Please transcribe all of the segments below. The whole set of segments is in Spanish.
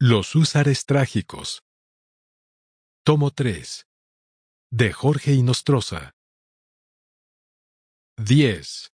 Los húsares trágicos. Tomo 3. De Jorge Inostroza. 10.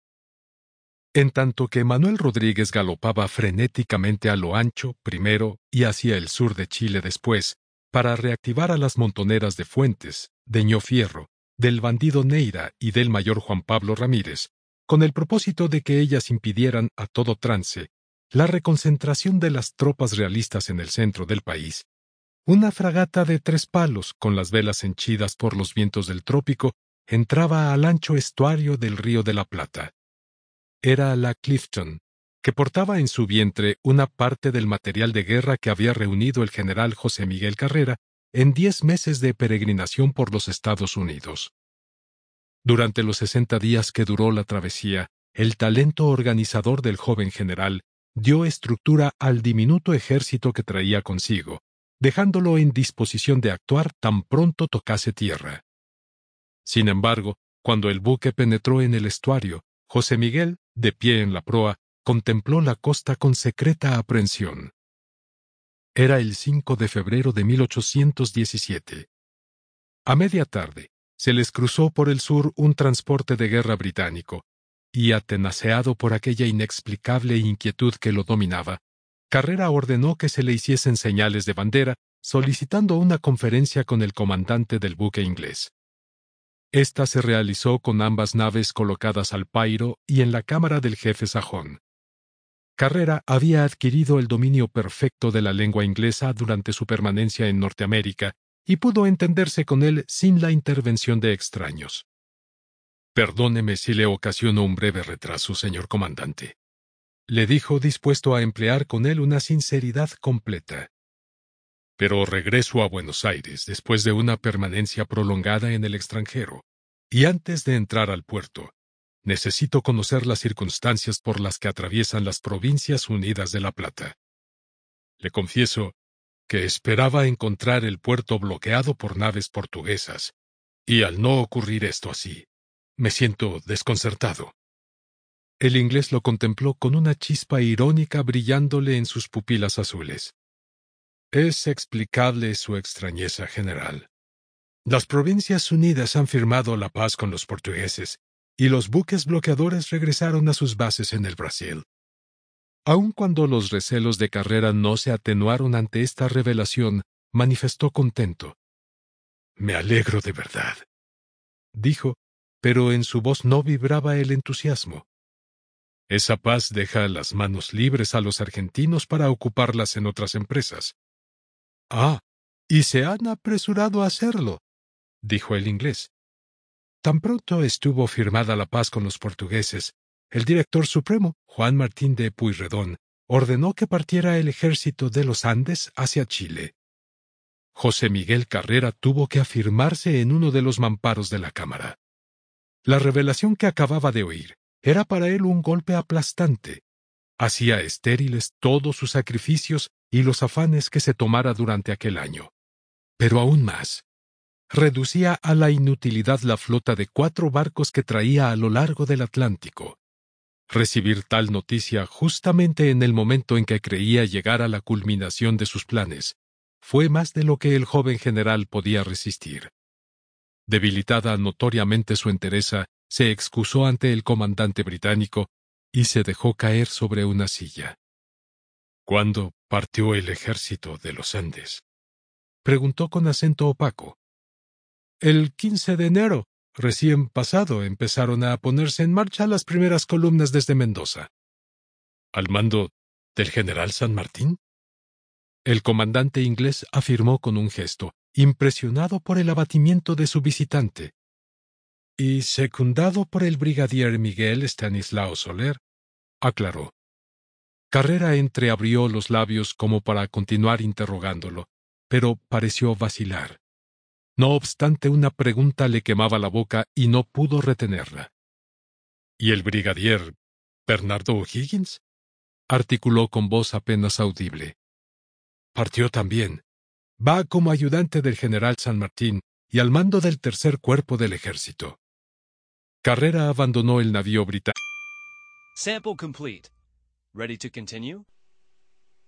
En tanto que Manuel Rodríguez galopaba frenéticamente a lo ancho, primero, y hacia el sur de Chile después, para reactivar a las montoneras de Fuentes, de Ñofierro, del bandido Neira y del mayor Juan Pablo Ramírez, con el propósito de que ellas impidieran a todo trance la reconcentración de las tropas realistas en el centro del país, una fragata de 3 palos, con las velas henchidas por los vientos del trópico, entraba al ancho estuario del Río de la Plata. Era la Clifton, que portaba en su vientre una parte del material de guerra que había reunido el general José Miguel Carrera en 10 meses de peregrinación por los Estados Unidos. Durante los 60 días que duró la travesía, el talento organizador del joven general dio estructura al diminuto ejército que traía consigo, dejándolo en disposición de actuar tan pronto tocase tierra. Sin embargo, cuando el buque penetró en el estuario, José Miguel, de pie en la proa, contempló la costa con secreta aprensión. Era el 5 de febrero de 1817. A media tarde, se les cruzó por el sur un transporte de guerra británico, y atenaceado por aquella inexplicable inquietud que lo dominaba, Carrera ordenó que se le hiciesen señales de bandera, solicitando una conferencia con el comandante del buque inglés. Esta se realizó con ambas naves colocadas al pairo y en la cámara del jefe sajón. Carrera había adquirido el dominio perfecto de la lengua inglesa durante su permanencia en Norteamérica y pudo entenderse con él sin la intervención de extraños. «Perdóneme si le ocasiono un breve retraso, señor comandante», le dijo, dispuesto a emplear con él una sinceridad completa. «Pero regreso a Buenos Aires después de una permanencia prolongada en el extranjero, y antes de entrar al puerto, necesito conocer las circunstancias por las que atraviesan las Provincias Unidas de La Plata. Le confieso que esperaba encontrar el puerto bloqueado por naves portuguesas, y al no ocurrir esto así, me siento desconcertado». El inglés lo contempló con una chispa irónica brillándole en sus pupilas azules. «Es explicable su extrañeza, general. Las Provincias Unidas han firmado la paz con los portugueses, y los buques bloqueadores regresaron a sus bases en el Brasil». Aun cuando los recelos de Carrera no se atenuaron ante esta revelación, manifestó contento. «Me alegro de verdad», dijo, pero en su voz no vibraba el entusiasmo. «Esa paz deja las manos libres a los argentinos para ocuparlas en otras empresas». «Ah, y se han apresurado a hacerlo», dijo el inglés. «Tan pronto estuvo firmada la paz con los portugueses, el director supremo, Juan Martín de Pueyrredón, ordenó que partiera el ejército de los Andes hacia Chile. José Miguel Carrera tuvo que afirmarse en uno de los mamparos de la cámara. La revelación que acababa de oír era para él un golpe aplastante. Hacía estériles todos sus sacrificios y los afanes que se tomara durante aquel año. Pero aún más, reducía a la inutilidad la flota de 4 barcos que traía a lo largo del Atlántico. Recibir tal noticia justamente en el momento en que creía llegar a la culminación de sus planes fue más de lo que el joven general podía resistir. Debilitada notoriamente su entereza, se excusó ante el comandante británico y se dejó caer sobre una silla. «¿Cuándo partió el ejército de los Andes?», preguntó con acento opaco. «El 15 de enero, recién pasado, empezaron a ponerse en marcha las primeras columnas desde Mendoza». «¿Al mando del general San Martín?». El comandante inglés afirmó con un gesto, impresionado por el abatimiento de su visitante. «Y secundado por el brigadier Miguel Estanislao Soler», aclaró. Carrera entreabrió los labios como para continuar interrogándolo, pero pareció vacilar. No obstante, una pregunta le quemaba la boca y no pudo retenerla. «¿Y el brigadier Bernardo O'Higgins?», articuló con voz apenas audible. «Partió también. Va como ayudante del general San Martín y al mando del 3er cuerpo del ejército». Carrera abandonó el navío británico. Sample complete. Ready to continue?